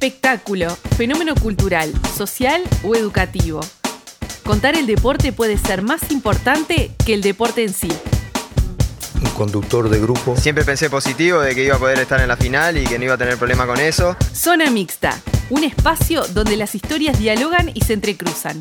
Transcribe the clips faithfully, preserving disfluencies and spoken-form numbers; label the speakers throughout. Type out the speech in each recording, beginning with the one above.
Speaker 1: Espectáculo, fenómeno cultural, social o educativo. Contar el deporte puede ser más importante que el deporte en sí.
Speaker 2: Un conductor de grupo.
Speaker 3: Siempre pensé positivo de que iba a poder estar en la final y que no iba a tener problema con eso.
Speaker 1: Zona Mixta, un espacio donde las historias dialogan y se entrecruzan.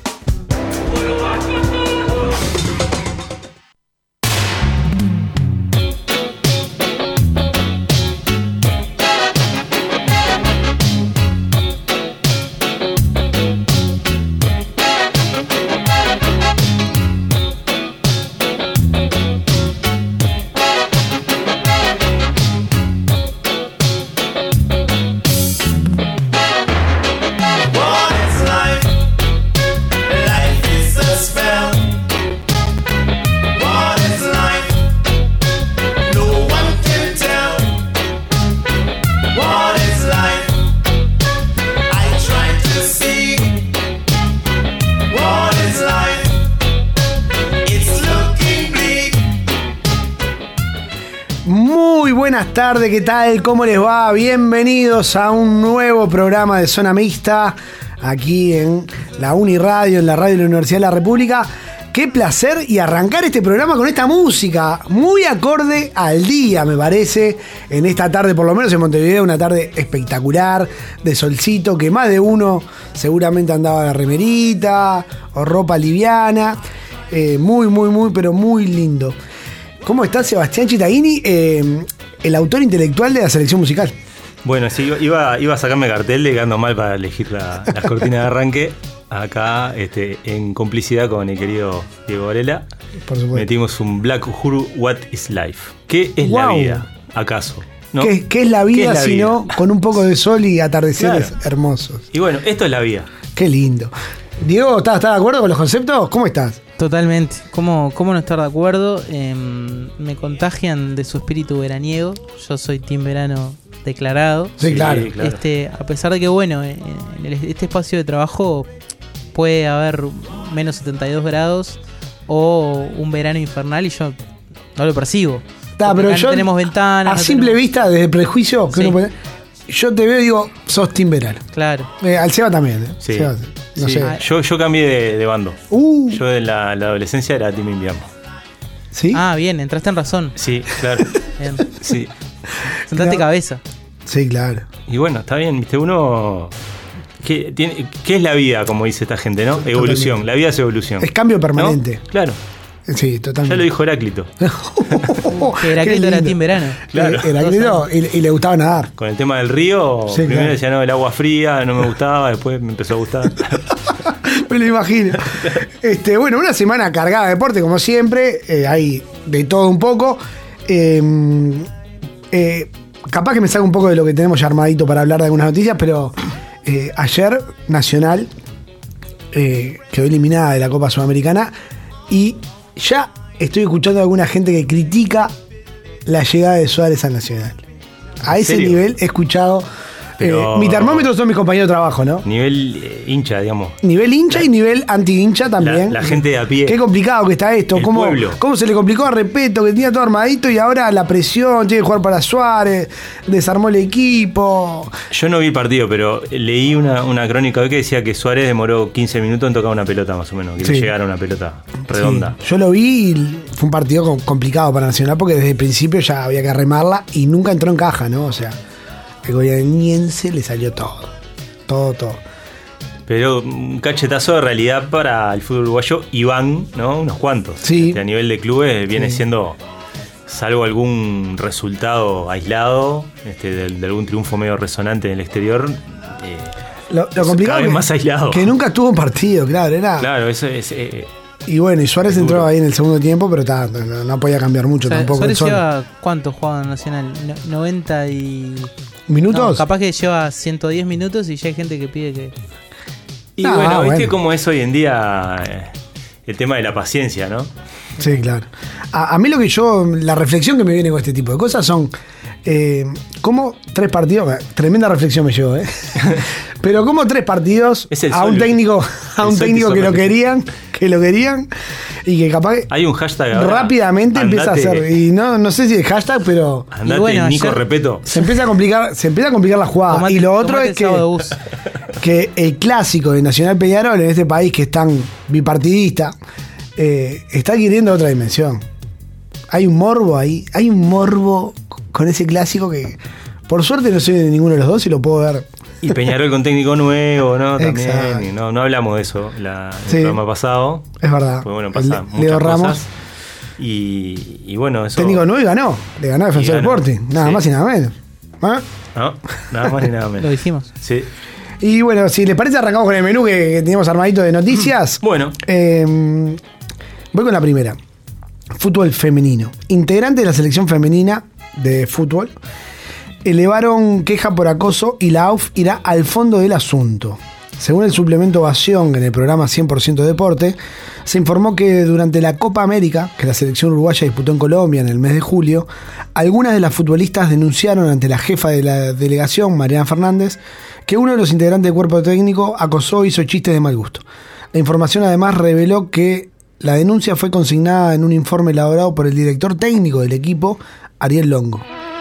Speaker 4: Buenas tardes, ¿qué tal? ¿Cómo les va? Bienvenidos a un nuevo programa de Zona Mixta aquí en la Uniradio, en la radio de la Universidad de la República. Qué placer y arrancar este programa con esta música muy acorde al día, me parece, en esta tarde, por lo menos en Montevideo, una tarde espectacular, de solcito, que más de uno seguramente andaba de remerita o ropa liviana. Eh, muy, muy, muy, pero muy lindo. ¿Cómo está Sebastián Chitaini, eh, el autor intelectual de la selección musical?
Speaker 5: Bueno, sí, iba, iba a sacarme cartel de que ando mal para elegir la, las cortinas de arranque. Acá, este, en complicidad con el querido Diego Varela,
Speaker 4: por supuesto,
Speaker 5: metimos un Black Uhuru, What is Life? ¿Qué es wow. la vida, acaso? ¿No?
Speaker 4: ¿Qué, ¿Qué es la vida, es la si vida? No con un poco de sol y atardeceres claro. hermosos?
Speaker 5: Y bueno, esto es la vida.
Speaker 4: Qué lindo. Diego, ¿estás, ¿estás de acuerdo con los conceptos? ¿Cómo estás?
Speaker 6: Totalmente. ¿Cómo, cómo no estar de acuerdo? Eh, me contagian de su espíritu veraniego. Yo soy team verano declarado.
Speaker 4: Sí, claro.
Speaker 6: Sí, claro. Este, a pesar de que, bueno, en el, este espacio de trabajo puede haber menos setenta y dos grados o un verano infernal y yo no lo percibo.
Speaker 4: Ta, pero yo,
Speaker 6: tenemos ventanas.
Speaker 4: A
Speaker 6: no
Speaker 4: simple
Speaker 6: tenemos...
Speaker 4: vista, desde prejuicio, que
Speaker 6: sí.
Speaker 4: uno puede, yo te veo y digo, sos team verano.
Speaker 6: Claro.
Speaker 4: Eh, al Seba también. ¿eh?
Speaker 5: Sí.
Speaker 4: Seba, no
Speaker 5: sí.
Speaker 4: sé.
Speaker 5: Yo, yo cambié de, de bando.
Speaker 4: Uh.
Speaker 5: Yo en la, la adolescencia era team invierno.
Speaker 4: ¿Sí?
Speaker 6: Ah, bien, entraste en razón.
Speaker 5: Sí, claro.
Speaker 6: Bien.
Speaker 5: Sí.
Speaker 6: Sentaste
Speaker 4: claro.
Speaker 6: cabeza.
Speaker 4: Sí, claro.
Speaker 5: Y bueno, está bien, viste, uno... ¿Qué, tiene, ¿Qué es la vida, como dice esta gente, no? Totalmente. Evolución, la vida es evolución.
Speaker 4: Es cambio permanente.
Speaker 5: ¿No? Claro.
Speaker 4: Sí, totalmente.
Speaker 5: Ya lo dijo Heráclito.
Speaker 6: Que Heráclito era team verano.
Speaker 4: Claro. Heráclito y, y le gustaba nadar.
Speaker 5: Con el tema del río, sí, primero claro. decía no, el agua fría, no me gustaba, después me empezó a gustar.
Speaker 4: Me lo imagino. Este, bueno, una semana cargada de deporte, como siempre. Eh, hay de todo un poco. Eh, eh, capaz que me salga un poco de lo que tenemos ya armadito para hablar de algunas noticias, pero eh, ayer Nacional eh, quedó eliminada de la Copa Sudamericana y ya estoy escuchando a alguna gente que critica la llegada de Suárez al Nacional. A ese
Speaker 5: ¿serio?
Speaker 4: nivel he escuchado.
Speaker 5: Pero...
Speaker 4: Eh, mi termómetro son mis compañeros de trabajo, ¿no?
Speaker 5: Nivel eh, hincha, digamos.
Speaker 4: Nivel hincha la, y nivel anti-hincha también.
Speaker 5: La, la gente de a pie.
Speaker 4: Qué complicado que está esto. ¿Cómo, ¿Cómo se le complicó a Repeto, que tenía todo armadito y ahora la presión, tiene que jugar para Suárez, desarmó el equipo?
Speaker 5: Yo no vi partido, pero leí una, una crónica hoy que decía que Suárez demoró quince minutos en tocar una pelota, más o menos. Que sí. le llegara una pelota redonda. Sí.
Speaker 4: Yo lo vi y fue un partido complicado para Nacional porque desde el principio ya había que remarla y nunca entró en caja, ¿no? O sea... El goianiense le salió todo. Todo, todo.
Speaker 5: Pero un cachetazo de realidad para el fútbol uruguayo, y van, ¿no? Unos cuantos.
Speaker 4: Sí.
Speaker 5: Este, a nivel de clubes viene sí. siendo, salvo algún resultado aislado, este, de, de algún triunfo medio resonante en el exterior, eh,
Speaker 4: lo, lo complicado
Speaker 5: cada vez
Speaker 4: que,
Speaker 5: más aislado.
Speaker 4: Que nunca estuvo un partido, claro. Era...
Speaker 5: Claro, eso es... Eh,
Speaker 4: y bueno, y Suárez entró ahí en el segundo tiempo, pero ta, no, no podía cambiar mucho, o sea, tampoco.
Speaker 6: Suárez lleva, ¿cuánto jugaba en Nacional? No, noventa y...
Speaker 4: ¿Minutos?
Speaker 6: No, capaz que lleva ciento diez minutos y ya hay gente que pide que...
Speaker 5: Y ah, bueno, ¿viste bueno. cómo es hoy en día eh, el tema de la paciencia, no?
Speaker 4: Sí, claro. A, a mí lo que yo, la reflexión que me viene con este tipo de cosas son... Eh, ¿Cómo tres partidos? Tremenda reflexión me llevó, ¿eh? Pero como tres partidos
Speaker 5: Es el
Speaker 4: a
Speaker 5: sol,
Speaker 4: un técnico, a
Speaker 5: el
Speaker 4: un
Speaker 5: sol
Speaker 4: técnico
Speaker 5: que
Speaker 4: que lo
Speaker 5: sorprende.
Speaker 4: querían, que lo querían y que capaz
Speaker 5: Hay un hashtag ahora.
Speaker 4: rápidamente empieza a
Speaker 5: Andate-
Speaker 4: hacer. Y no, no sé si es hashtag, pero
Speaker 5: Andate,
Speaker 6: Y bueno,
Speaker 5: Nico
Speaker 6: ayer-
Speaker 5: Repeto.
Speaker 4: se empieza a complicar, se empieza a complicar la jugada.
Speaker 6: Tomate-
Speaker 4: y lo otro
Speaker 6: tomate
Speaker 4: es
Speaker 6: el
Speaker 4: que,
Speaker 6: sábado bus.
Speaker 4: que el clásico de Nacional Peñarol en este país que es tan bipartidista eh, está adquiriendo otra dimensión. Hay un morbo ahí, hay un morbo con ese clásico que por suerte no soy de ninguno de los dos y lo puedo ver.
Speaker 5: Y Peñarol con técnico nuevo, ¿no? También.
Speaker 4: Exacto.
Speaker 5: Y no, no hablamos de eso la, el
Speaker 4: Sí.
Speaker 5: programa pasado.
Speaker 4: Es verdad.
Speaker 5: Pues bueno,
Speaker 4: El
Speaker 5: pasa
Speaker 4: Le-
Speaker 5: muchas
Speaker 4: Leo Ramos,
Speaker 5: cosas. Y, y bueno, eso.
Speaker 4: técnico nuevo y ganó. Le ganó a Defensor
Speaker 5: Y ganó.
Speaker 4: Sporting, nada
Speaker 5: Sí.
Speaker 4: más y nada menos. ¿Ah?
Speaker 5: No, nada más ni nada
Speaker 6: Lo
Speaker 5: menos.
Speaker 6: dijimos.
Speaker 5: Sí.
Speaker 4: Y bueno, si les parece, arrancamos con el menú que, que teníamos armadito de noticias.
Speaker 5: Bueno,
Speaker 4: Eh, voy con la primera. Fútbol femenino. Integrantes de la selección femenina de fútbol elevaron queja por acoso y la A U F irá al fondo del asunto. Según el suplemento Ovación en el programa cien por ciento Deporte, se informó que durante la Copa América, que la selección uruguaya disputó en Colombia en el mes de julio, algunas de las futbolistas denunciaron ante la jefa de la delegación, Mariana Fernández, que uno de los integrantes del cuerpo técnico acosó e hizo chistes de mal gusto. La información además reveló que la denuncia fue consignada en un informe elaborado por el director técnico del equipo, Ariel Longo.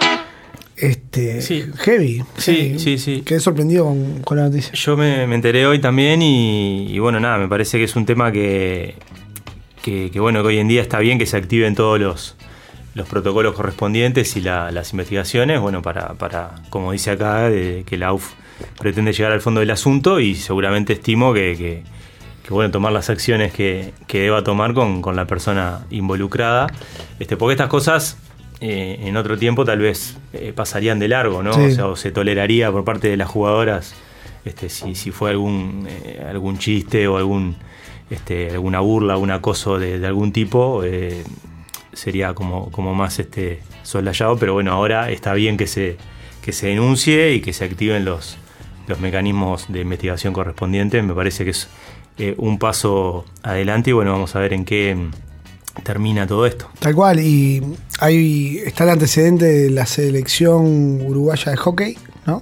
Speaker 4: Este,
Speaker 5: Sí.
Speaker 4: heavy.
Speaker 5: Sí,
Speaker 4: heavy.
Speaker 5: sí, sí.
Speaker 4: Quedé sorprendido con, con la noticia.
Speaker 5: yo me, me enteré hoy también y, y bueno, nada, me parece que es un tema que, que, que, bueno, que hoy en día está bien que se activen todos los, los protocolos correspondientes y la- las investigaciones, bueno, para, para como dice acá, de, que la U F pretende llegar al fondo del asunto y seguramente estimo que, que, que, bueno, tomar las acciones que, que deba tomar con, con la persona involucrada, este, porque estas cosas eh, en otro tiempo tal vez eh, pasarían de largo, ¿no?
Speaker 4: Sí.
Speaker 5: O sea, o se toleraría por parte de las jugadoras este, si, si fue algún, eh, algún chiste o algún, este, alguna burla, un acoso de, de algún tipo, eh, sería como, como más este, soslayado, pero bueno, ahora está bien que se, que se denuncie y que se activen los, los mecanismos de investigación correspondientes. Me parece que es eh, un paso adelante y bueno, vamos a ver en qué mm, termina todo esto.
Speaker 4: Tal cual, y ahí está el antecedente de la selección uruguaya de hockey, ¿no?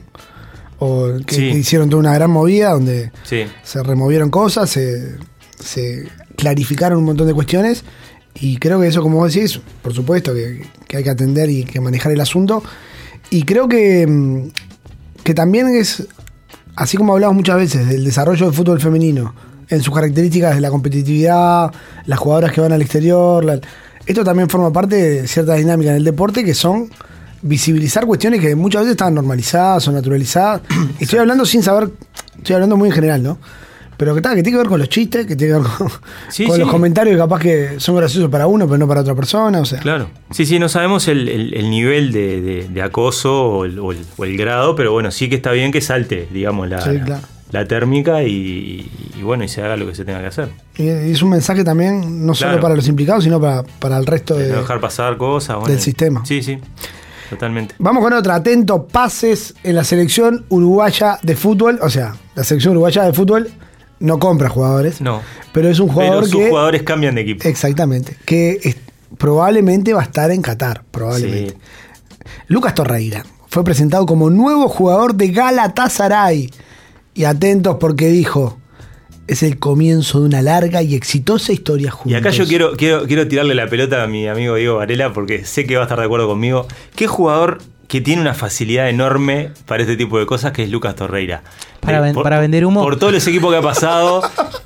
Speaker 4: O que,
Speaker 5: Sí.
Speaker 4: que hicieron toda una gran movida donde
Speaker 5: Sí,
Speaker 4: se removieron cosas, se, se clarificaron un montón de cuestiones y creo que eso, como vos decís, por supuesto que, que hay que atender y que manejar el asunto. Y creo que, mm, que también es, así como hablamos muchas veces del desarrollo del fútbol femenino, en sus características de la competitividad, las jugadoras que van al exterior, la- esto también forma parte de cierta dinámica en el deporte que son visibilizar cuestiones que muchas veces están normalizadas o naturalizadas. Estoy hablando sin saber, estoy hablando muy en general, ¿no? Pero que, tal, que tiene que ver con los chistes, que tiene que ver con,
Speaker 5: Sí,
Speaker 4: con
Speaker 5: sí.
Speaker 4: los comentarios que capaz que son graciosos para uno, pero no para otra persona, o sea.
Speaker 5: claro. Sí, sí, no sabemos el, el- el nivel de, de- de acoso o el, o el- o el grado, pero bueno, sí que está bien que salte, digamos, la,
Speaker 4: Sí, claro.
Speaker 5: la térmica y, y bueno, y se haga lo que se tenga que hacer.
Speaker 4: Y es un mensaje también, no solo
Speaker 5: Claro.
Speaker 4: para los implicados, sino para, para el resto de...
Speaker 5: No dejar pasar cosas. bueno,
Speaker 4: del sistema.
Speaker 5: Sí, sí, totalmente.
Speaker 4: Vamos con otra, atento, pases en la selección uruguaya de fútbol, o sea, la selección uruguaya de fútbol no compra jugadores,
Speaker 5: No.
Speaker 4: pero es un jugador
Speaker 5: Pero sus
Speaker 4: que...
Speaker 5: jugadores cambian de equipo.
Speaker 4: Exactamente, que es- probablemente va a estar en Qatar, probablemente.
Speaker 5: Sí.
Speaker 4: Lucas Torreira fue presentado como nuevo jugador de Galatasaray. Y atentos porque dijo, es el comienzo de una larga y exitosa historia juntos.
Speaker 5: Y acá yo quiero, quiero, quiero tirarle la pelota a mi amigo Diego Varela porque sé que va a estar de acuerdo conmigo. ¿Qué jugador que tiene una facilidad enorme para este tipo de cosas que es Lucas Torreira?
Speaker 6: Para
Speaker 5: De-
Speaker 6: ven-
Speaker 5: por-
Speaker 6: para vender humo.
Speaker 5: Por todos los equipos que ha pasado,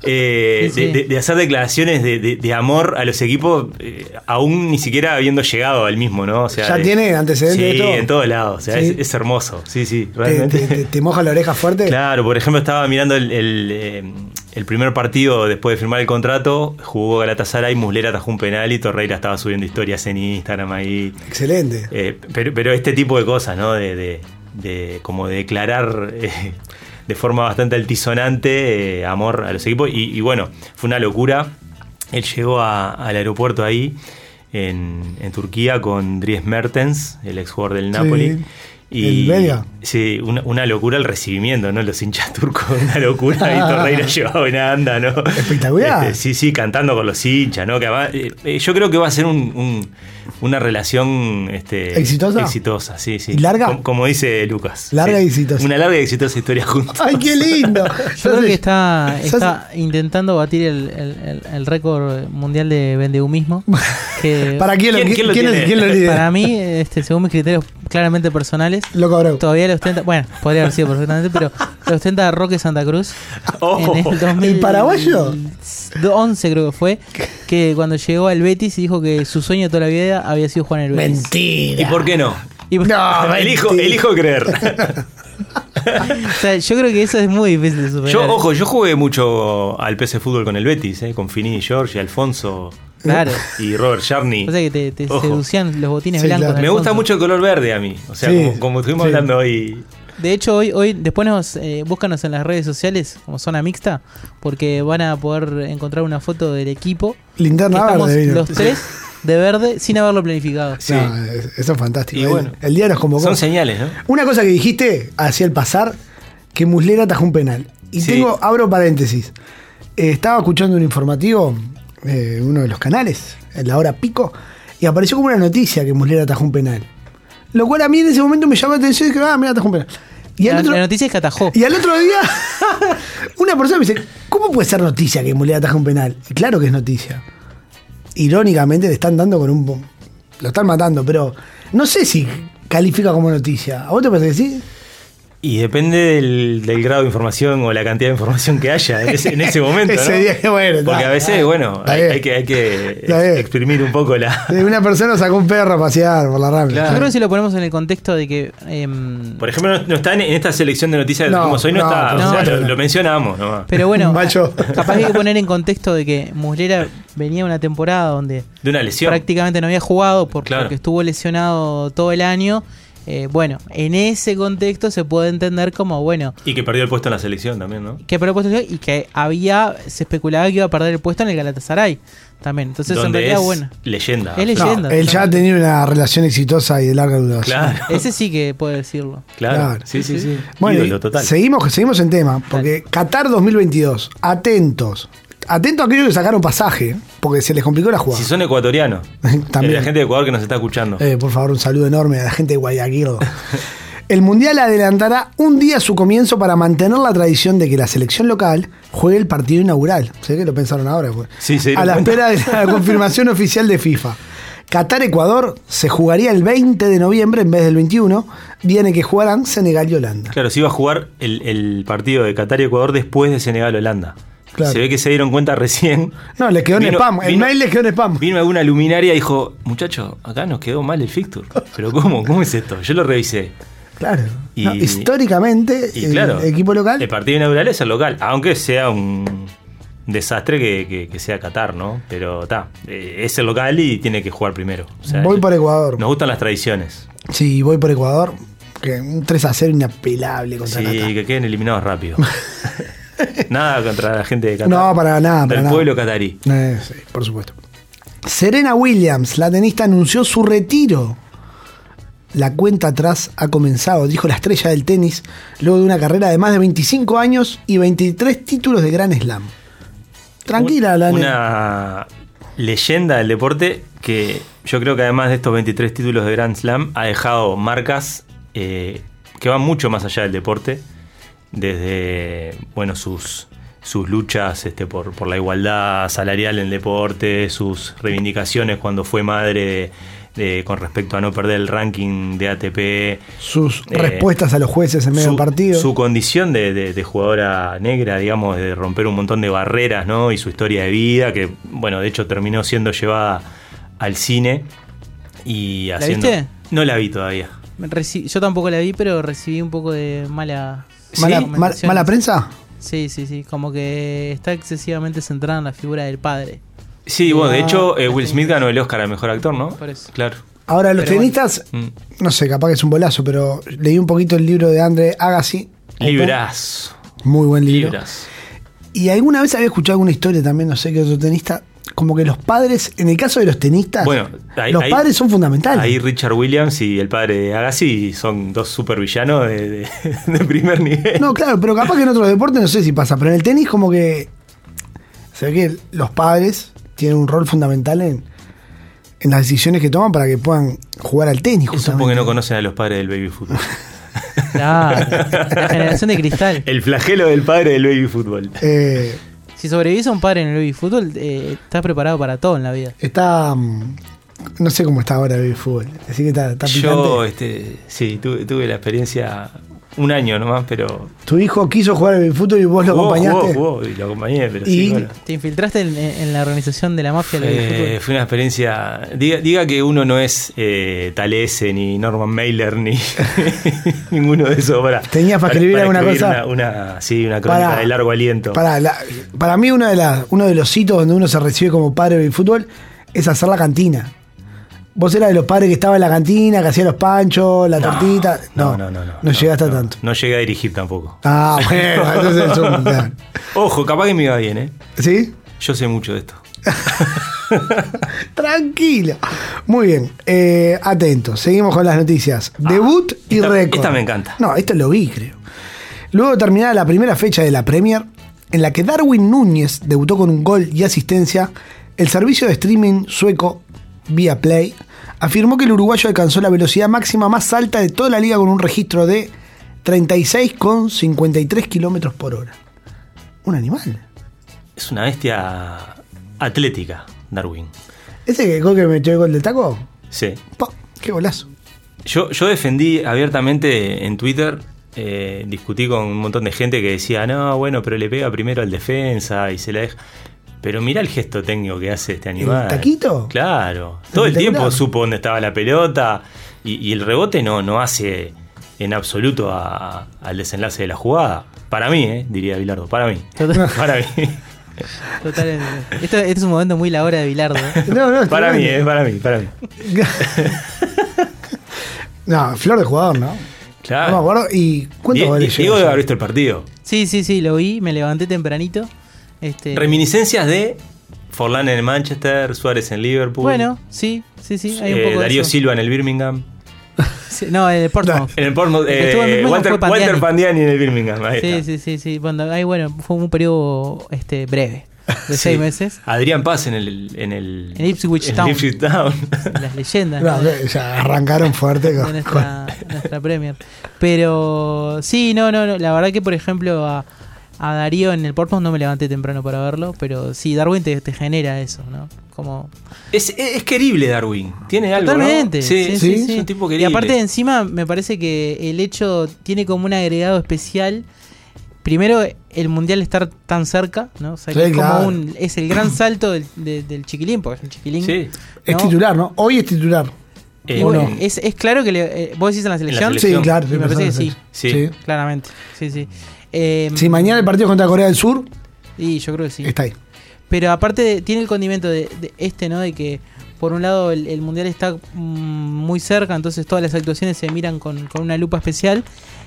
Speaker 5: eh,
Speaker 6: Sí, sí.
Speaker 5: De, de- de hacer declaraciones de, de- de amor a los equipos, eh, aún ni siquiera habiendo llegado al mismo, ¿no? O sea,
Speaker 4: Ya
Speaker 5: de-
Speaker 4: tiene antecedentes
Speaker 5: sí,
Speaker 4: de todo.
Speaker 5: en todos lados. O sea,
Speaker 4: Sí.
Speaker 5: es, es hermoso. Sí, sí,
Speaker 4: ¿Te,
Speaker 5: realmente.
Speaker 4: te- te- te moja la oreja fuerte?
Speaker 5: Claro, por ejemplo, estaba mirando el, el, eh, el primer partido después de firmar el contrato, jugó Galatasaray, Muslera atajó un penal y Torreira estaba subiendo historias en Instagram ahí.
Speaker 4: Excelente.
Speaker 5: Eh, pero, pero este tipo de cosas, ¿no? De, de, de como de declarar eh, de forma bastante altisonante eh, amor a los equipos. Y, y bueno, fue una locura. Él llegó a- al aeropuerto ahí en, en Turquía con Dries Mertens, el ex jugador del Napoli.
Speaker 4: Sí. El belga.
Speaker 5: Sí, una, una locura el recibimiento, ¿no? Los hinchas turcos, una locura. Y Torreira llevaba una anda, ¿no?
Speaker 4: Espectacular.
Speaker 5: Este, sí, sí, cantando con los hinchas, ¿no? Que además, eh, yo creo que va a ser un, un, una relación este,
Speaker 4: ¿Exitosa?
Speaker 5: Exitosa, sí, sí.
Speaker 4: ¿Y larga?
Speaker 5: Como, como dice Lucas.
Speaker 4: Larga
Speaker 5: sí.
Speaker 4: y exitosa.
Speaker 5: Una larga y exitosa historia juntos.
Speaker 4: ¡Ay, qué lindo!
Speaker 6: Yo creo que está, está intentando batir el, el, el, el récord mundial de vendehumismo. Que
Speaker 4: ¿Para quién,
Speaker 5: ¿Quién-
Speaker 4: lo,
Speaker 5: quién lo
Speaker 4: quién,
Speaker 5: tiene?
Speaker 4: quién lo lidera?
Speaker 6: para mí, este, según mis criterios claramente personales,
Speaker 4: Loco Abreu.
Speaker 6: todavía lo ostenta. Bueno, podría haber sido perfectamente, pero lo ostenta Roque Santa Cruz.
Speaker 5: Oh.
Speaker 6: En el dos mil
Speaker 4: ¿El paraguayo?
Speaker 6: once creo que fue, que cuando llegó al Betis y dijo que su sueño de toda la vida había sido jugar en el Betis.
Speaker 4: Mentira.
Speaker 5: ¿Y por qué no?
Speaker 6: Y-
Speaker 4: No,
Speaker 5: elijo,
Speaker 4: mentira.
Speaker 5: elijo creer.
Speaker 6: O sea, yo creo que eso es muy difícil de superar.
Speaker 5: Yo, ojo, yo jugué mucho al P S Fútbol con el Betis, ¿eh? Con Fini, Giorgi, Alfonso
Speaker 6: Claro.
Speaker 5: y Robert Jarni.
Speaker 6: O sea que te, te
Speaker 5: Ojo.
Speaker 6: seducían los botines
Speaker 4: Sí,
Speaker 6: blancos.
Speaker 4: claro.
Speaker 6: en
Speaker 5: Me
Speaker 6: el
Speaker 5: gusta
Speaker 6: fondo.
Speaker 5: mucho el color verde a mí. O sea,
Speaker 4: Sí,
Speaker 5: como, como estuvimos
Speaker 4: sí.
Speaker 5: hablando hoy.
Speaker 6: De hecho, hoy, hoy después nos eh, búscanos en las redes sociales como Zona Mixta, porque van a poder encontrar una foto del equipo. que
Speaker 4: Linterna
Speaker 6: estamos
Speaker 4: verde. vino.
Speaker 6: los tres de verde sin haberlo planificado.
Speaker 5: Sí.
Speaker 4: No, es- eso es fantástico.
Speaker 5: Y
Speaker 4: El-
Speaker 5: bueno,
Speaker 4: el, día nos convocó.
Speaker 5: Son señales, ¿no?
Speaker 4: Una cosa que dijiste hacia el pasar, que Muslera atajó un penal. Y
Speaker 5: Sí.
Speaker 4: tengo, abro paréntesis. Eh, estaba escuchando un informativo, eh, uno de los canales, en la hora pico, y apareció como una noticia que Muslera atajó un penal. Lo cual a mí en ese momento me llamó la atención y dije, ah, mira, atajó un penal. Y al
Speaker 6: La,
Speaker 4: otro,
Speaker 6: la noticia es que atajó.
Speaker 4: y al otro día, una persona me dice, ¿cómo puede ser noticia que Muslera ataja un penal? Y claro que es noticia. Irónicamente le están dando con un... Lo están matando, pero no sé si califica como noticia. ¿A vos te parece que sí?
Speaker 5: Y depende del, del grado de información o la cantidad de información que haya en ese, en ese momento, ¿no?
Speaker 4: Ese día, que bueno,
Speaker 5: Porque
Speaker 4: está,
Speaker 5: a veces,
Speaker 4: está,
Speaker 5: bueno,
Speaker 4: está
Speaker 5: hay,
Speaker 4: bien.
Speaker 5: hay que, hay que
Speaker 4: Está bien.
Speaker 5: exprimir un poco la...
Speaker 4: De una persona sacó un perro a pasear por la rambla.
Speaker 5: Claro.
Speaker 6: Yo creo que si lo ponemos en el contexto de que... em,
Speaker 5: Por ejemplo, no, no está en, en esta selección de noticias que
Speaker 4: No,
Speaker 5: dijimos hoy, no,
Speaker 4: no,
Speaker 5: está.
Speaker 6: no,
Speaker 5: o sea,
Speaker 6: no,
Speaker 5: lo,
Speaker 4: no.
Speaker 5: lo mencionamos nomás.
Speaker 6: pero bueno,
Speaker 4: Macho.
Speaker 6: capaz hay que poner en contexto de que Muslera venía una temporada donde
Speaker 5: De una lesión.
Speaker 6: prácticamente no había jugado por-
Speaker 5: Claro.
Speaker 6: porque estuvo lesionado todo el año. Eh, bueno, en ese contexto se puede entender como, bueno,
Speaker 5: Y que perdió el puesto en la selección también, ¿no?
Speaker 6: que perdió el puesto y que había, se especulaba que iba a perder el puesto en el Galatasaray también. Entonces, en
Speaker 5: Donde
Speaker 6: realidad,
Speaker 5: es
Speaker 6: bueno,
Speaker 5: leyenda.
Speaker 6: Es
Speaker 4: No,
Speaker 6: leyenda.
Speaker 4: él ya ha tenido una relación exitosa y de larga duración.
Speaker 5: Claro,
Speaker 6: ese sí que puede decirlo.
Speaker 5: claro.
Speaker 4: Claro.
Speaker 5: Sí, sí, sí.
Speaker 4: Bueno,
Speaker 5: Ídolo
Speaker 4: y
Speaker 5: total.
Speaker 4: seguimos, seguimos en tema, porque Qatar dos mil veintidós, atentos. Atentos a aquellos que sacaron pasaje, porque se les complicó la jugada.
Speaker 5: Si son ecuatorianos.
Speaker 4: También.
Speaker 5: La gente de Ecuador que nos está escuchando.
Speaker 4: Eh, por favor, un saludo enorme a la gente de Guayaquil. El Mundial adelantará un día su comienzo para mantener la tradición de que la selección local juegue el partido inaugural. Sé que lo pensaron ahora. Pues.
Speaker 5: Sí, se
Speaker 4: a
Speaker 5: dieron
Speaker 4: la
Speaker 5: cuenta.
Speaker 4: espera de la confirmación oficial de FIFA. Qatar-Ecuador se jugaría el veinte de noviembre en vez del veintiuno, día en el que jugarán Senegal y Holanda.
Speaker 5: Claro, se iba a jugar el, el partido de Qatar y Ecuador después de Senegal-Holanda.
Speaker 4: Claro.
Speaker 5: Se ve que se dieron cuenta recién.
Speaker 4: No, les quedó en
Speaker 5: Vino-
Speaker 4: spam. El
Speaker 5: vino-
Speaker 4: mail les quedó en spam.
Speaker 5: Vino alguna luminaria y dijo, muchacho, acá nos quedó mal el fixture. ¿Pero cómo? ¿Cómo es esto? Yo lo revisé.
Speaker 4: Claro.
Speaker 5: Y-
Speaker 4: No, históricamente,
Speaker 5: Y
Speaker 4: el
Speaker 5: claro,
Speaker 4: equipo local.
Speaker 5: el partido inaugural es el local, aunque sea un desastre que, que- que sea Qatar, ¿no? Pero está, es el local y tiene que jugar primero. O sea,
Speaker 4: Voy por Ecuador.
Speaker 5: Nos gustan las tradiciones.
Speaker 4: Sí, voy por Ecuador. Que un tres a cero inapelable contra
Speaker 5: Sí,
Speaker 4: Qatar.
Speaker 5: que queden eliminados rápido. Nada contra la gente de Qatar.
Speaker 4: No, para nada, para
Speaker 5: Del
Speaker 4: nada.
Speaker 5: pueblo catarí.
Speaker 4: Eh, sí, por supuesto. Serena Williams, la tenista, anunció su retiro. La cuenta atrás ha comenzado, dijo la estrella del tenis, luego de una carrera de más de veinticinco años y veintitrés títulos de Grand Slam. Tranquila,
Speaker 5: Un-
Speaker 4: la nena.
Speaker 5: Una leyenda del deporte que yo creo que además de estos veintitrés títulos de Grand Slam ha dejado marcas eh, que van mucho más allá del deporte, desde bueno sus sus luchas este, por, por la igualdad salarial en el deporte, sus reivindicaciones cuando fue madre de- con respecto a no perder el ranking de A T P,
Speaker 4: Sus
Speaker 5: eh,
Speaker 4: respuestas a los jueces en medio
Speaker 5: su,
Speaker 4: del partido.
Speaker 5: su condición de, de- de jugadora negra, digamos, de romper un montón de barreras, ¿no? Y su historia de vida, que, bueno, de hecho terminó siendo llevada al cine y
Speaker 6: ¿La
Speaker 5: haciendo...
Speaker 6: viste?
Speaker 5: No la vi todavía.
Speaker 6: Reci- Yo tampoco la vi, pero recibí un poco de mala...
Speaker 4: ¿Mala,
Speaker 5: ¿Sí?
Speaker 4: mal- mala prensa?
Speaker 6: Sí, sí, sí. Como que está excesivamente centrada en la figura del padre.
Speaker 5: Sí, bueno, de
Speaker 6: Ah,
Speaker 5: hecho, eh, Will
Speaker 6: sí.
Speaker 5: Smith ganó el Oscar al mejor actor, ¿no?
Speaker 6: Por eso.
Speaker 5: Claro.
Speaker 4: Ahora, los
Speaker 6: Pero
Speaker 4: tenistas,
Speaker 5: Mm.
Speaker 4: no sé, capaz que es un bolazo, pero leí un poquito el libro de Andre Agassi.
Speaker 5: Librazo.
Speaker 4: Muy buen libro.
Speaker 5: Libras.
Speaker 4: Y alguna vez había escuchado alguna historia también, no sé qué otro tenista, como que los padres, en el caso de los tenistas,
Speaker 5: Bueno, ahí-
Speaker 4: los
Speaker 5: ahí-
Speaker 4: padres son fundamentales.
Speaker 5: Ahí Richard Williams y el padre de Agassi son dos supervillanos de, de, de primer nivel.
Speaker 4: No, claro, pero capaz que en otros deportes no sé si pasa, pero en el tenis como que se ve que los padres tienen un rol fundamental en, en las decisiones que toman para que puedan jugar al tenis.
Speaker 5: Eso
Speaker 4: Justamente.
Speaker 5: porque no conocen a los padres del baby fútbol.
Speaker 6: Claro, la generación de cristal.
Speaker 5: El flagelo del padre del baby fútbol.
Speaker 4: Eh,
Speaker 6: Si sobrevivís a un padre en el baby fútbol, eh, estás preparado para todo en la vida.
Speaker 4: está. mm, No sé cómo está ahora el fútbol. Así que está, está picante.
Speaker 5: Yo, este, sí, tuve, tuve la experiencia un año nomás, pero.
Speaker 4: Tu hijo quiso jugar al fútbol y vos lo
Speaker 5: Jugó,
Speaker 4: acompañaste.
Speaker 5: jugó, jugó, y lo acompañé, pero
Speaker 4: Y-
Speaker 5: sí, bueno.
Speaker 6: ¿Te infiltraste en, en la organización de la mafia del baby
Speaker 5: Eh,
Speaker 6: fútbol?
Speaker 5: fue una experiencia. Diga, diga que uno no es eh, Talese, ni Norman Mailer, ni ninguno de esos. Para,
Speaker 4: ¿Tenías para escribir alguna
Speaker 5: escribir
Speaker 4: cosa?
Speaker 5: Una, una- sí, una crónica
Speaker 4: Para-
Speaker 5: de largo aliento.
Speaker 4: Para, la- para mí, uno de, las, uno de los hitos donde uno se recibe como padre de fútbol es hacer la cantina. Vos eras de los padres que estaba en la cantina, que hacía los panchos, la tortita.
Speaker 5: No, no, no. No,
Speaker 4: No, llegaste a
Speaker 5: no,
Speaker 4: tanto.
Speaker 5: No llegué a dirigir tampoco.
Speaker 4: Ah, bueno, entonces es un. Claro.
Speaker 5: Ojo, capaz que me iba bien, ¿eh?
Speaker 4: ¿Sí?
Speaker 5: Yo sé mucho de esto.
Speaker 4: Tranquilo. Muy bien. Eh, atentos. Seguimos con las noticias. Debut y
Speaker 5: esta-
Speaker 4: récord.
Speaker 5: esta me encanta.
Speaker 4: No, esto lo vi, creo. Luego de terminada la primera fecha de la Premier, en la que Darwin Núñez debutó con un gol y asistencia, el servicio de streaming sueco Viaplay afirmó que el uruguayo alcanzó la velocidad máxima más alta de toda la liga con un registro de treinta y seis coma cincuenta y tres kilómetros por hora. Un animal.
Speaker 5: Es una bestia atlética, Darwin.
Speaker 4: ¿Ese que gol que metió el gol del taco?
Speaker 5: Sí.
Speaker 4: Pa, ¡qué golazo!
Speaker 5: Yo, yo defendí abiertamente en Twitter, eh, discutí con un montón de gente que decía, no, bueno, pero le pega primero al defensa y se la deja. Pero mirá el gesto técnico que hace este animal.
Speaker 4: ¿El taquito?
Speaker 5: Claro. Todo el
Speaker 4: Espectacular.
Speaker 5: tiempo supo dónde estaba la pelota y, y el rebote no, no hace en absoluto a- al desenlace de la jugada. Para mí, eh, diría Bilardo, para mí.
Speaker 6: Total-
Speaker 5: Para mí.
Speaker 6: Totalmente. Esto, este es un momento muy la hora de Bilardo. ¿eh?
Speaker 4: No, no,
Speaker 5: Para mí,
Speaker 4: tremendo.
Speaker 5: eh, para mí, para mí.
Speaker 4: No, flor de jugador, ¿no?
Speaker 5: Claro.
Speaker 4: No me acuerdo. ¿Y cuántos
Speaker 5: Die-
Speaker 4: goles
Speaker 5: Diego
Speaker 4: llegó?
Speaker 5: debe haber visto el partido.
Speaker 6: Sí, sí, sí, lo vi, me levanté tempranito. Este,
Speaker 5: Reminiscencias de Forlán en el Manchester, Suárez en Liverpool.
Speaker 6: Bueno, sí, sí, sí, hay un
Speaker 5: eh,
Speaker 6: poco de
Speaker 5: Darío
Speaker 6: eso.
Speaker 5: Silva en el Birmingham.
Speaker 6: Sí, no, el Portsmouth.
Speaker 5: En el Portsmouth,
Speaker 6: El que estuvo en
Speaker 5: eh,
Speaker 6: Birmingham
Speaker 5: Walter,
Speaker 6: fue Pandiani.
Speaker 5: Walter Pandiani en el Birmingham. Ahí
Speaker 6: Sí,
Speaker 5: está.
Speaker 6: sí, sí, sí. Bueno, ahí, bueno, fue un periodo este, breve, de
Speaker 5: Sí.
Speaker 6: seis meses.
Speaker 5: Adrián Paz en el en el
Speaker 6: En Ipswich
Speaker 5: en
Speaker 6: Town.
Speaker 5: Ipswich Town.
Speaker 6: Las leyendas.
Speaker 4: No,
Speaker 6: ¿no? de-
Speaker 4: ya arrancaron fuerte
Speaker 6: de
Speaker 4: con,
Speaker 6: nuestra, nuestra Premier. Pero sí, no, no, no. La verdad que, por ejemplo, a, a Darío en el Portsmouth no me levanté temprano para verlo. Pero sí, Darwin te, te genera eso, ¿no? Como.
Speaker 5: es, es, es querible Darwin. Tiene algo,
Speaker 6: Totalmente.
Speaker 5: ¿no?
Speaker 6: Sí, sí, sí.
Speaker 5: Es un tipo
Speaker 6: Y
Speaker 5: querible.
Speaker 6: aparte, encima, me parece que el hecho tiene como un agregado especial. Primero, el mundial estar tan cerca, ¿no? O sea,
Speaker 4: Sí,
Speaker 6: que es como
Speaker 4: claro.
Speaker 6: un. Es el gran salto del, de- del chiquilín, porque es un chiquilín.
Speaker 5: Sí.
Speaker 4: Es
Speaker 6: ¿no?
Speaker 4: titular, ¿no? Hoy es titular.
Speaker 5: Eh,
Speaker 6: Y
Speaker 4: ¿O
Speaker 6: bueno,
Speaker 4: no?
Speaker 6: es, es claro que le, eh, vos decís en la selección.
Speaker 5: selección.
Speaker 4: Sí, claro.
Speaker 6: Y me parece que sí.
Speaker 5: Sí.
Speaker 6: Claramente. Sí, sí. Eh,
Speaker 4: Si mañana el partido contra Corea del Sur,
Speaker 6: Y yo creo que sí.
Speaker 4: está ahí.
Speaker 6: Pero aparte de- tiene el condimento de, de este, ¿no? De que por un lado el, el mundial está mm, muy cerca, entonces todas las actuaciones se miran con, con una lupa especial.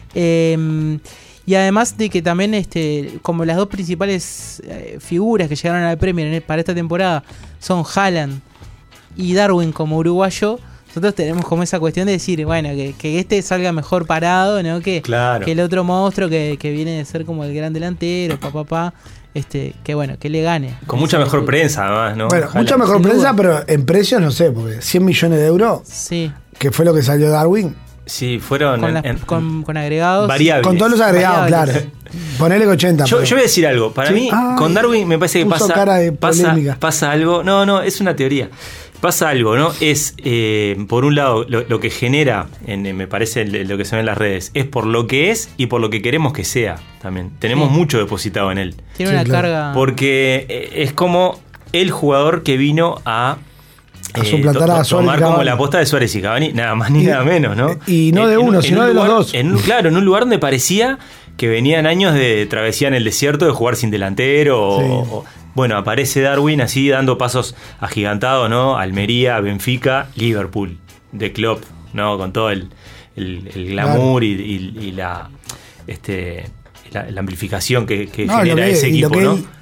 Speaker 6: Eh, y además de que también, este, como las dos principales eh, figuras que llegaron al Premier en- para esta temporada son Haaland y Darwin como uruguayo, nosotros tenemos como esa cuestión de decir, bueno, que, que este salga mejor parado, ¿no? Que,
Speaker 5: Claro.
Speaker 6: que el otro monstruo que, que viene de ser como el gran delantero, papá, papá, este, que bueno, que le gane.
Speaker 5: Con mucha
Speaker 6: Ese
Speaker 5: mejor
Speaker 6: disputa.
Speaker 5: prensa, además, ¿no?
Speaker 4: Bueno,
Speaker 5: Ojalá.
Speaker 4: mucha mejor
Speaker 6: sin
Speaker 4: prensa,
Speaker 6: duda.
Speaker 4: pero en precios no sé, porque cien millones de euros,
Speaker 6: Sí,
Speaker 4: que fue lo que salió Darwin,
Speaker 5: Sí, fueron
Speaker 6: con,
Speaker 5: en-
Speaker 6: las-
Speaker 5: en-
Speaker 6: con, con agregados.
Speaker 5: variables.
Speaker 4: con todos los agregados,
Speaker 6: Variables.
Speaker 4: claro. Ponele que ochenta.
Speaker 5: Yo,
Speaker 4: pero-
Speaker 5: yo voy a decir algo. Para
Speaker 4: Sí.
Speaker 5: mí,
Speaker 4: Ay,
Speaker 5: con Darwin me parece que
Speaker 4: puso
Speaker 5: pasa,
Speaker 4: cara de
Speaker 5: pasa,
Speaker 4: polémica.
Speaker 5: pasa algo. No, no, es una teoría. Pasa algo, ¿no? Es, eh, por un lado, lo, lo que genera, en, me parece, en lo que se ve en las redes, es por lo que es y por lo que queremos que sea también. Tenemos
Speaker 6: Sí.
Speaker 5: mucho depositado en él.
Speaker 6: Tiene
Speaker 4: Sí,
Speaker 6: una
Speaker 4: claro.
Speaker 6: carga.
Speaker 5: Porque eh, es como el jugador que vino a.
Speaker 4: A suplantar
Speaker 5: to-
Speaker 4: a
Speaker 5: to-
Speaker 4: Suárez y
Speaker 5: tomar como
Speaker 4: Cavani.
Speaker 5: la aposta de Suárez y Cavani, nada más ni
Speaker 4: Y-
Speaker 5: nada menos, ¿no?
Speaker 4: y no de
Speaker 5: En- en
Speaker 4: uno,
Speaker 5: en
Speaker 4: sino
Speaker 5: un
Speaker 4: de los
Speaker 5: lugar-
Speaker 4: dos.
Speaker 5: en un- claro, en un lugar donde parecía que venían años de travesía en el desierto, de jugar sin delantero. o-
Speaker 4: Sí.
Speaker 5: o- bueno, aparece Darwin así dando pasos agigantados, ¿no? Almería, Benfica, Liverpool, de Klopp, ¿no? Con todo el, el, el glamour y, y- y la, este, la, la amplificación que, que
Speaker 4: No,
Speaker 5: genera
Speaker 4: lo que-
Speaker 5: ese
Speaker 4: y lo
Speaker 5: equipo,
Speaker 4: que
Speaker 5: ¿no?
Speaker 4: él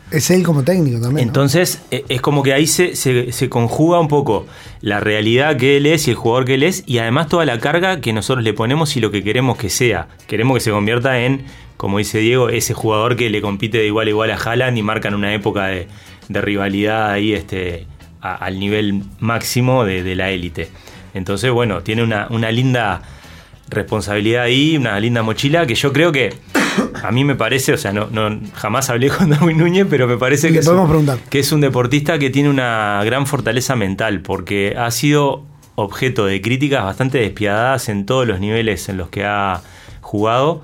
Speaker 4: Es él como técnico también.
Speaker 5: Entonces, ¿no? Es como que ahí se, se, se conjuga un poco la realidad que él es y el jugador que él es, y además toda la carga que nosotros le ponemos y lo que queremos que sea. Queremos que se convierta en, como dice Diego, ese jugador que le compite de igual a igual a Haaland y marcan una época de, de rivalidad ahí este, a, al nivel máximo de, de la élite. Entonces, bueno, tiene una, una linda responsabilidad ahí, una linda mochila que yo creo que a mí me parece, o sea, no, no jamás hablé con Darwin Núñez, pero me parece que es, un, que es un deportista que tiene una gran fortaleza mental, porque ha sido objeto de críticas bastante despiadadas en todos los niveles en los que ha jugado,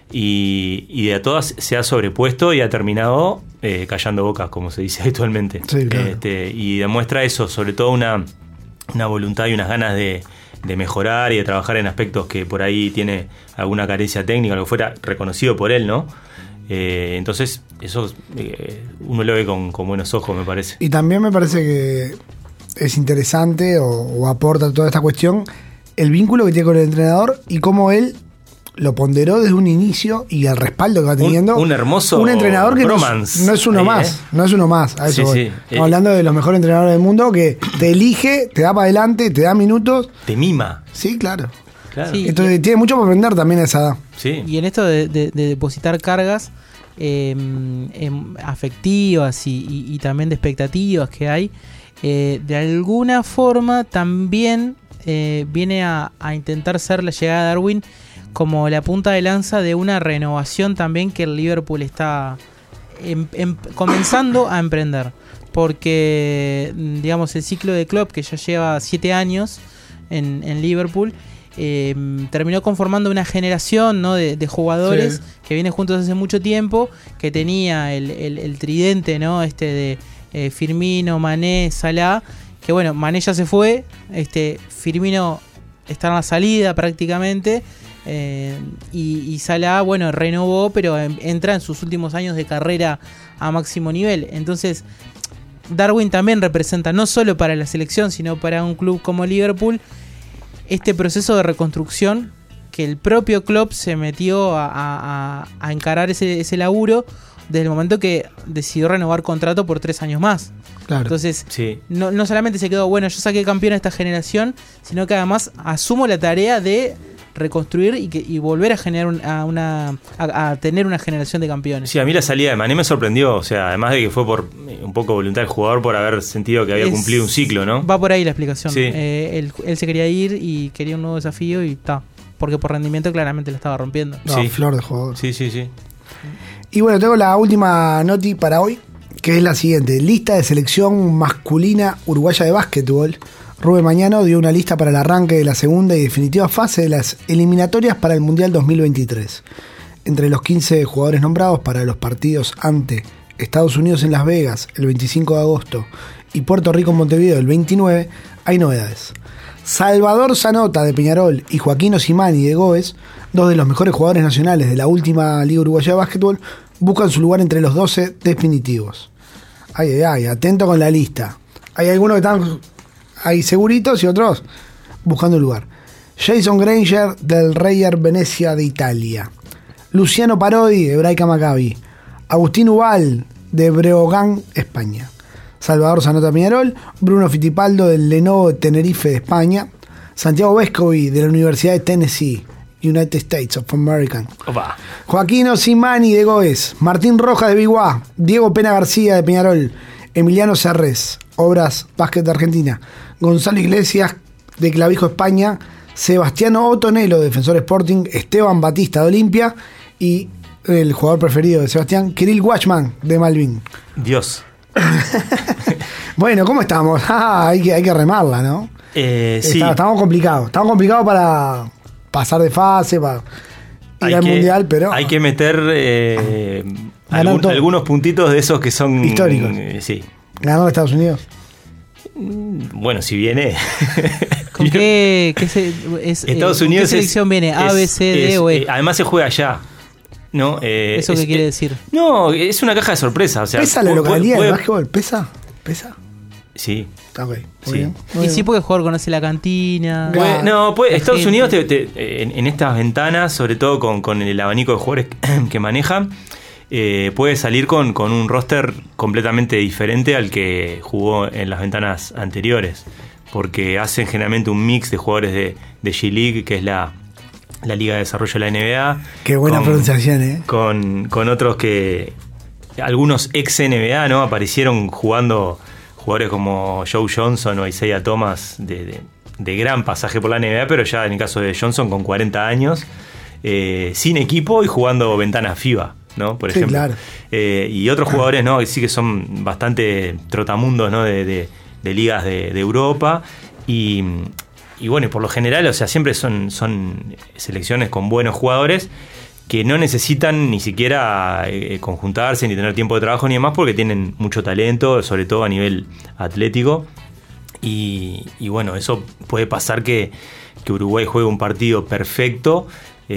Speaker 5: y, y de a todas se ha sobrepuesto y ha terminado eh, callando bocas, como se dice habitualmente.
Speaker 4: Sí, claro.
Speaker 5: este, y demuestra eso, sobre todo una, una voluntad y unas ganas de de mejorar y de trabajar en aspectos que por ahí tiene alguna carencia técnica, algo fuera reconocido por él, ¿no? Eh, entonces, eso eh, uno lo ve con, con buenos ojos, me parece.
Speaker 4: Y también me parece que es interesante o, o aporta toda esta cuestión el vínculo que tiene con el entrenador y cómo él lo ponderó desde un inicio y el respaldo que va teniendo.
Speaker 5: Un, un hermoso
Speaker 4: un entrenador que no es, no es uno
Speaker 5: ahí,
Speaker 4: más,
Speaker 5: ¿eh?
Speaker 4: no es uno más. A eso
Speaker 5: sí,
Speaker 4: voy.
Speaker 5: sí.
Speaker 4: Estamos eh, hablando de los mejores entrenadores del mundo que te elige, te da para adelante, te da minutos.
Speaker 5: Te mima.
Speaker 4: Sí, claro.
Speaker 5: claro.
Speaker 6: Sí,
Speaker 4: Entonces, y, tiene mucho para aprender también a esa edad.
Speaker 5: Sí.
Speaker 6: Y en esto de, de, de depositar cargas eh, eh, afectivas y, y, y también de expectativas que hay, eh, de alguna forma también eh, viene a, a intentar ser la llegada de Darwin como la punta de lanza de una renovación también que el Liverpool está em, em, comenzando a emprender. Porque, digamos, el ciclo de Klopp, que ya lleva siete años en, en Liverpool, eh, terminó conformando una generación, ¿no? de, de jugadores sí. que vienen juntos hace mucho tiempo, que tenía el, el, el tridente, ¿no? este de eh, Firmino, Mané, Salah, que bueno, Mané ya se fue, este Firmino está en la salida prácticamente, Eh, y, y Salah, bueno, renovó, pero en, entra en sus últimos años de carrera a máximo nivel. Entonces, Darwin también representa, no solo para la selección, sino para un club como Liverpool, este proceso de reconstrucción que el propio Klopp se metió a, a, a encarar ese, ese laburo desde el momento que decidió renovar contrato por tres años más.
Speaker 4: Claro.
Speaker 6: Entonces,
Speaker 5: sí.
Speaker 6: no, no solamente se quedó, bueno, yo saqué campeón a esta generación, sino que además asumo la tarea de reconstruir y, que, y volver a generar un, a una a, a tener una generación de campeones.
Speaker 5: Sí, a mí la salida de Mané me sorprendió, o sea, además de que fue por un poco voluntad del jugador por haber sentido que había es, cumplido un ciclo, ¿no?
Speaker 6: Va por ahí la explicación.
Speaker 5: Sí.
Speaker 6: Eh, él, él se quería ir y quería un nuevo desafío y está, porque por rendimiento claramente lo estaba rompiendo.
Speaker 4: No,
Speaker 5: sí.
Speaker 4: flor de jugador.
Speaker 5: Sí, sí, sí.
Speaker 4: Y bueno, tengo la última noti para hoy, que es la siguiente: lista de selección masculina uruguaya de básquetbol. Rubén Mañano dio una lista para el arranque de la segunda y definitiva fase de las eliminatorias para el Mundial dos mil veintitrés. Entre los quince jugadores nombrados para los partidos ante Estados Unidos en Las Vegas el veinticinco de agosto y Puerto Rico en Montevideo el veintinueve, hay novedades. Salvador Zanota de Peñarol y Joaquín Osimani de Goes, dos de los mejores jugadores nacionales de la última Liga Uruguaya de Básquetbol, buscan su lugar entre los doce definitivos. Ay, ay, ay, atento con la lista. Hay algunos que están ahí seguritos y otros buscando un lugar. Jason Granger del Reyer Venecia de Italia. Luciano Parodi de Hebraica Maccabi. Agustín Ubal de Breogán, España. Salvador Zanota Peñarol. Bruno Fittipaldo del Lenovo de Tenerife de España. Santiago Vescovi de la Universidad de Tennessee, United States of America.
Speaker 5: Opa.
Speaker 4: Joaquín Osimani de Goes. Martín Rojas de Biguá. Diego Pena García de Peñarol. Emiliano Serres, Obras Básquet de Argentina. Gonzalo Iglesias de Clavijo, España. Sebastiano Otonelo, Defensor Sporting. Esteban Batista de Olimpia. Y el jugador preferido de Sebastián, Kirill Watchman de Malvin.
Speaker 5: Dios.
Speaker 4: Bueno, ¿cómo estamos? Ah, hay, que, hay que remarla, ¿no?
Speaker 5: Eh, sí.
Speaker 4: Está, estamos complicados. Estamos complicados para pasar de fase, para ir
Speaker 5: hay
Speaker 4: al
Speaker 5: que,
Speaker 4: Mundial, pero...
Speaker 5: Hay que meter eh, algún, algunos puntitos de esos que son...
Speaker 4: históricos.
Speaker 5: Eh, sí.
Speaker 4: ¿Ganó Estados Unidos?
Speaker 5: Bueno, si viene...
Speaker 6: ¿Con qué, qué se, es,
Speaker 5: Estados
Speaker 6: eh,
Speaker 5: Unidos
Speaker 6: ¿con qué selección
Speaker 5: es,
Speaker 6: viene? ¿A,
Speaker 5: es,
Speaker 6: B, C, D
Speaker 5: es,
Speaker 6: o E?
Speaker 5: Eh, además se juega allá. ¿No? Eh,
Speaker 6: ¿Eso
Speaker 5: es,
Speaker 6: qué quiere
Speaker 5: eh,
Speaker 6: decir?
Speaker 5: No, es una caja de sorpresa. O sea,
Speaker 4: ¿Pesa la
Speaker 5: puede,
Speaker 4: localidad
Speaker 5: puede,
Speaker 4: del básquetbol? ¿Pesa? ¿Pesa?
Speaker 5: Sí.
Speaker 4: Ok, muy
Speaker 5: Sí.
Speaker 4: bien. Muy
Speaker 6: Y
Speaker 4: bien.
Speaker 6: sí, porque el jugador conoce la cantina.
Speaker 5: Puede- no, puede,
Speaker 6: La
Speaker 5: Estados
Speaker 6: gente.
Speaker 5: Unidos te- te- en, en estas ventanas, sobre todo con, con el abanico de jugadores que maneja, eh, puede salir con, con un roster completamente diferente al que jugó en las ventanas anteriores, porque hacen generalmente un mix de jugadores de, de G-League, que es la, la Liga de Desarrollo de la N B A.
Speaker 4: Qué buena
Speaker 5: con,
Speaker 4: pronunciación, ¿eh?
Speaker 5: Con, con otros que... Algunos ex-N B A, ¿no? Aparecieron jugando jugadores como Joe Johnson o Isaiah Thomas de, de, de gran pasaje por la N B A, pero ya en el caso de Johnson con cuarenta años, eh, sin equipo y jugando ventanas FIBA, ¿no? Por
Speaker 4: Sí,
Speaker 5: ejemplo.
Speaker 4: claro.
Speaker 5: Eh, y otros jugadores, ¿no? Que sí que son bastante trotamundos, ¿no? De, de, de ligas de, de Europa. Y, y bueno, y por lo general, o sea, siempre son, son selecciones con buenos jugadores que no necesitan ni siquiera eh, conjuntarse ni tener tiempo de trabajo ni demás, porque tienen mucho talento, sobre todo a nivel atlético. Y, y bueno, eso puede pasar que, que Uruguay juegue un partido perfecto.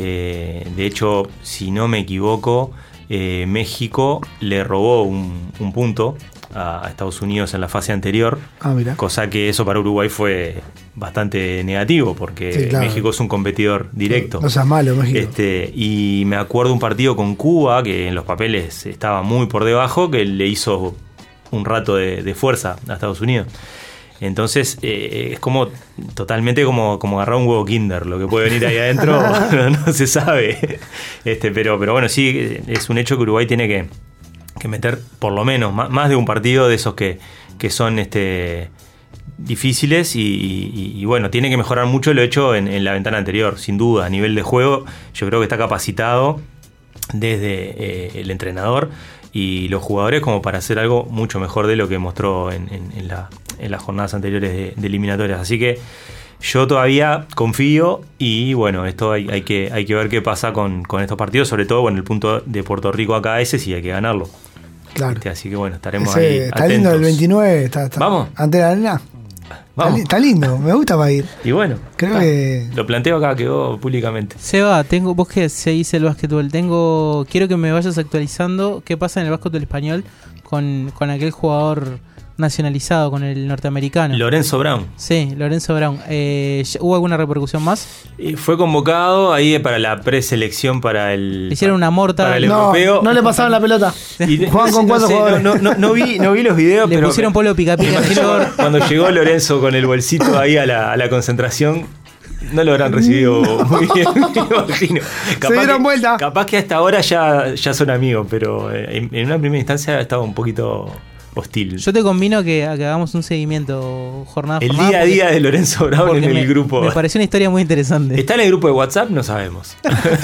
Speaker 5: Eh, de hecho, si no me equivoco, eh, México le robó un, un punto a, a Estados Unidos en la fase anterior.
Speaker 4: Ah, mira.
Speaker 5: Cosa que eso para Uruguay fue bastante negativo, porque
Speaker 4: Sí, claro.
Speaker 5: México es un competidor directo.
Speaker 4: No seas malo, México.
Speaker 5: Este, y me acuerdo un partido con Cuba, que en los papeles estaba muy por debajo, que le hizo un rato de, de fuerza a Estados Unidos. Entonces, eh, es como totalmente como, como agarrar un huevo Kinder. Lo que puede venir ahí adentro no, no se sabe. Este, pero, pero bueno, sí, es un hecho que Uruguay tiene que, que meter por lo menos más, más de un partido de esos que, que son este, difíciles y, y, y bueno, tiene que mejorar mucho lo hecho en, en la ventana anterior, sin duda. A nivel de juego, yo creo que está capacitado desde eh, el entrenador y los jugadores como para hacer algo mucho mejor de lo que mostró en, en, en, la, en las jornadas anteriores de, de eliminatorias. Así que yo todavía confío y bueno, esto hay, hay, que, hay que ver qué pasa con, con estos partidos, sobre todo bueno, el punto de Puerto Rico acá ese sí hay que ganarlo.
Speaker 4: Claro.
Speaker 5: Este, así que bueno, estaremos
Speaker 4: Ese,
Speaker 5: ahí
Speaker 4: está
Speaker 5: atentos.
Speaker 4: lindo el veintinueve. Está, está,
Speaker 5: ¿Vamos?
Speaker 4: Ante la arena.
Speaker 5: Vamos.
Speaker 4: Está, li- está lindo, me gusta para ir.
Speaker 5: Y bueno,
Speaker 4: Creo
Speaker 5: está.
Speaker 4: que-
Speaker 5: Lo planteo acá, quedó públicamente.
Speaker 6: Seba, tengo, vos que seguís el básquetbol, tengo, quiero que me vayas actualizando qué pasa en el básquetbol español con, con aquel jugador nacionalizado, con el norteamericano.
Speaker 5: Lorenzo Brown.
Speaker 6: Sí, Lorenzo Brown. Eh, ¿Hubo alguna repercusión más?
Speaker 5: Y fue convocado ahí para la preselección para el...
Speaker 6: Le hicieron una morta.
Speaker 5: para el
Speaker 4: No,
Speaker 5: europeo.
Speaker 4: no le pasaban la pelota.
Speaker 5: Y-
Speaker 4: Juegan con
Speaker 5: no
Speaker 4: cuatro
Speaker 5: sé,
Speaker 4: jugadores.
Speaker 5: No, no, no vi, no vi los videos,
Speaker 6: Le
Speaker 5: pero
Speaker 6: pusieron polo pica pica.
Speaker 5: Cuando, cuando llegó Lorenzo con el bolsito ahí a la, a la concentración, no lo habrán recibido muy bien, me imagino.
Speaker 4: Se dieron
Speaker 5: que,
Speaker 4: vuelta.
Speaker 5: Capaz que hasta ahora ya, ya son amigos, pero en, en una primera instancia estaba un poquito hostil.
Speaker 6: Yo te convino que, a que hagamos un seguimiento jornada a
Speaker 5: El
Speaker 6: jornada,
Speaker 5: día a
Speaker 6: porque-
Speaker 5: día de Lorenzo Brown en
Speaker 6: porque
Speaker 5: el
Speaker 6: me,
Speaker 5: grupo.
Speaker 6: Me pareció una historia muy interesante.
Speaker 5: ¿Está en el grupo de WhatsApp? No sabemos.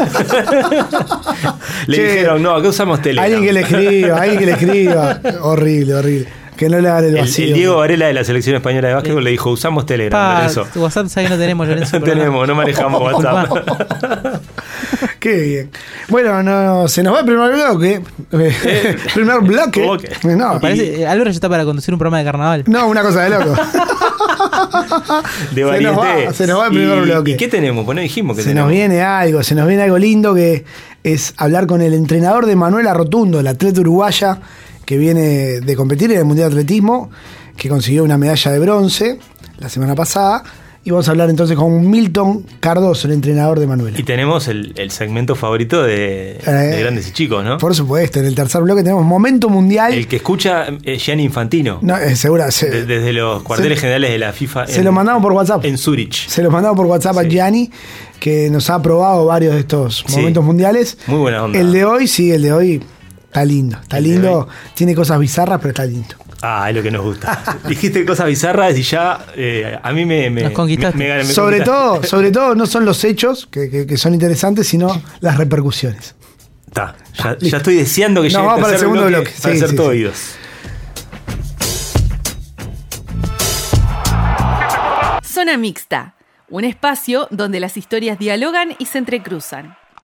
Speaker 5: Le
Speaker 4: Che,
Speaker 5: dijeron, no, acá usamos Telegram.
Speaker 4: Alguien que le escriba, alguien que le escriba. Horrible, horrible. Que no le hagan el
Speaker 5: El,
Speaker 4: vacío.
Speaker 5: el Diego Varela de la selección española de básquetbol le dijo, usamos Telegram,
Speaker 6: Pa,
Speaker 5: Lorenzo.
Speaker 6: WhatsApp sabes que no tenemos, Lorenzo.
Speaker 5: No
Speaker 6: pero
Speaker 5: tenemos, no manejamos WhatsApp.
Speaker 4: Qué bien. Bueno, no, se nos va el primer bloque.
Speaker 5: Eh,
Speaker 4: primer bloque.
Speaker 5: ¿cómo que?
Speaker 4: No,
Speaker 6: Me parece, eh, Álvaro ya está para conducir un programa de carnaval.
Speaker 4: no, una cosa de loco.
Speaker 5: De
Speaker 4: Se nos
Speaker 5: varieté.
Speaker 4: va, se nos va el
Speaker 5: ¿Y-
Speaker 4: primer bloque.
Speaker 5: ¿Y qué tenemos? Pues no dijimos que
Speaker 4: Se
Speaker 5: tenemos.
Speaker 4: nos viene algo, se nos viene algo lindo que es hablar con el entrenador de Manuela Rotundo, la atleta uruguaya que viene de competir en el Mundial de Atletismo, que consiguió una medalla de bronce la semana pasada. Y vamos a hablar entonces con Milton Cardoso, el entrenador de Manuela.
Speaker 5: Y tenemos el, el segmento favorito de, de Grandes y Chicos, ¿no?
Speaker 4: Por supuesto, en el tercer bloque tenemos Momento Mundial.
Speaker 5: El que escucha es Gianni Infantino.
Speaker 4: No, eh, segura, se,
Speaker 5: de- desde los cuarteles
Speaker 4: se-
Speaker 5: generales de la FIFA.
Speaker 4: se
Speaker 5: en-
Speaker 4: lo mandamos por WhatsApp.
Speaker 5: En Zurich.
Speaker 4: Se los mandamos por WhatsApp a
Speaker 5: Sí.
Speaker 4: Gianni, que nos ha probado varios de estos
Speaker 5: Sí.
Speaker 4: momentos mundiales.
Speaker 5: Muy buena onda.
Speaker 4: El de hoy, sí, el de hoy está lindo. Está
Speaker 5: El de
Speaker 4: lindo.
Speaker 5: hoy.
Speaker 4: Tiene cosas bizarras, pero está lindo.
Speaker 5: Ah, es lo que nos gusta. Dijiste cosas bizarras y ya eh, a mí me, me,
Speaker 6: Nos conquistaste.
Speaker 5: me- me- me
Speaker 4: Sobre
Speaker 5: conquistaste.
Speaker 4: todo, sobre todo no son los hechos que, que- que son interesantes, sino las repercusiones.
Speaker 5: Está, ya, ya estoy deseando que
Speaker 4: No,
Speaker 5: llegue
Speaker 4: vamos para el
Speaker 5: tercer
Speaker 4: segundo
Speaker 5: bloque
Speaker 4: bloque.
Speaker 5: para
Speaker 4: Sí,
Speaker 5: ser
Speaker 4: sí,
Speaker 5: todo
Speaker 4: sí.
Speaker 5: oídos.
Speaker 1: Zona Mixta, un espacio donde las historias dialogan y se entrecruzan.